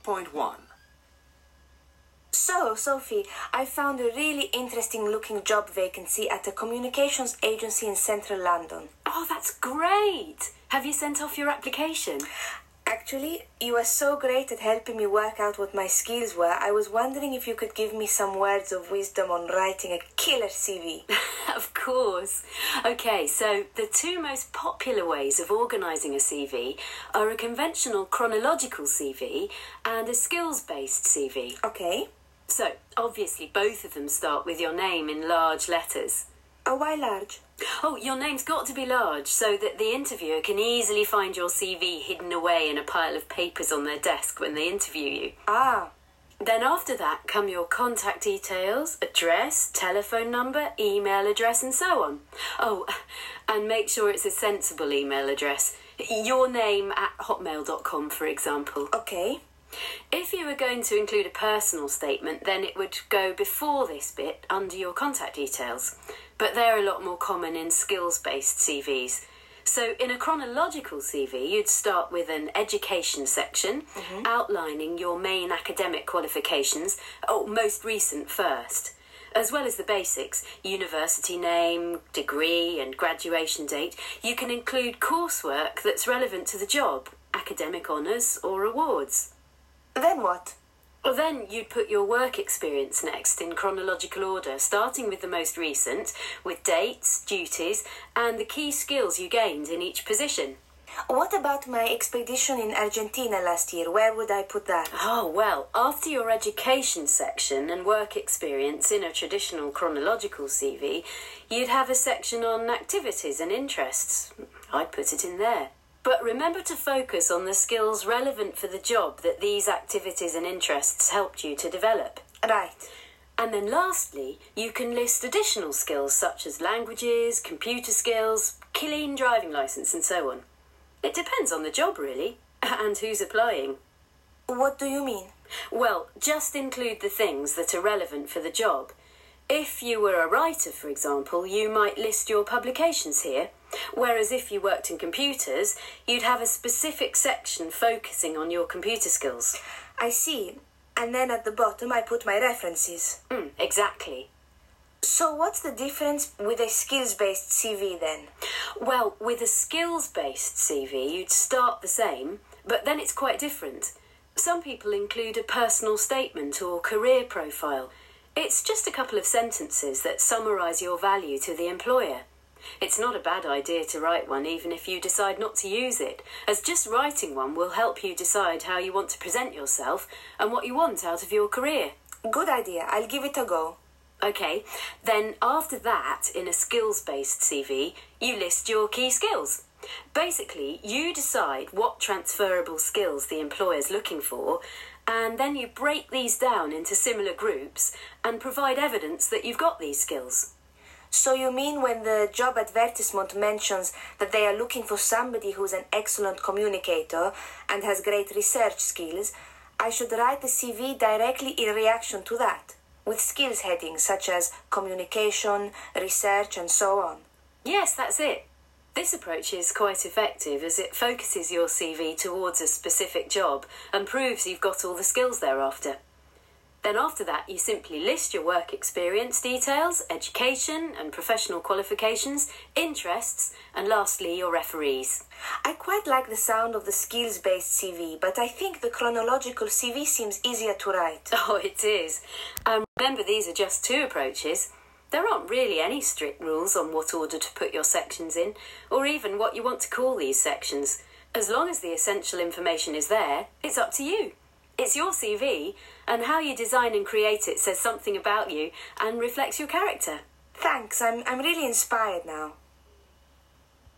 Point 1. So, Sophie, I found a really interesting looking job vacancy at a communications agency in central London. Oh, that's great! Have you sent off your application? Actually, you were so great at helping me work out what my skills were, I was wondering if you could give me some words of wisdom on writing a killer CV. Of course. Okay, so the two most popular ways of organising a CV are a conventional chronological CV and a skills-based CV. Okay. So, obviously, both of them start with your name in large letters. Oh, why large? Oh, your name's got to be large so that the interviewer can easily find your CV hidden away in a pile of papers on their desk when they interview you. Ah. Then after that come your contact details, address, telephone number, email address and so on. Oh, and make sure it's a sensible email address. Your name at hotmail.com, for example. Okay. If you were going to include a personal statement, then it would go before this bit under your contact details. But they're a lot more common in skills-based CVs. So in a chronological CV, you'd start with an education section outlining your main academic qualifications, most recent first, as well as the basics, university name, degree and graduation date. You can include coursework that's relevant to the job, academic honours or awards. Then what? Well, then you'd put your work experience next in chronological order, starting with the most recent, with dates, duties, and the key skills you gained in each position. What about my expedition in Argentina last year? Where would I put that? Oh, well, after your education section and work experience in a traditional chronological CV, you'd have a section on activities and interests. I'd put it in there. But remember to focus on the skills relevant for the job that these activities and interests helped you to develop. Right. And then lastly, you can list additional skills such as languages, computer skills, clean driving licence and so on. It depends on the job really, and who's applying. What do you mean? Well, just include the things that are relevant for the job. If you were a writer, for example, you might list your publications here, whereas if you worked in computers, you'd have a specific section focusing on your computer skills. I see. And then at the bottom I put my references. Exactly. So what's the difference with a skills-based CV then? Well, with a skills-based CV, you'd start the same, but then it's quite different. Some people include a personal statement or career profile. It's just a couple of sentences that summarise your value to the employer. It's not a bad idea to write one even if you decide not to use it, as just writing one will help you decide how you want to present yourself and what you want out of your career. Good idea. I'll give it a go. Okay, then after that, in a skills-based CV, you list your key skills. Basically, you decide what transferable skills the employer's looking for, and then you break these down into similar groups and provide evidence that you've got these skills. So you mean when the job advertisement mentions that they are looking for somebody who's an excellent communicator and has great research skills, I should write the CV directly in reaction to that, with skills headings such as communication, research and so on? Yes, that's it. This approach is quite effective as it focuses your CV towards a specific job and proves you've got all the skills thereafter. Then after that, you simply list your work experience details, education and professional qualifications, interests, and lastly, your referees. I quite like the sound of the skills-based CV, but I think the chronological CV seems easier to write. Oh, it is. And remember, these are just two approaches. There aren't really any strict rules on what order to put your sections in, or even what you want to call these sections. As long as the essential information is there, it's up to you. It's your CV, and how you design and create it says something about you and reflects your character. Thanks, I'm really inspired now.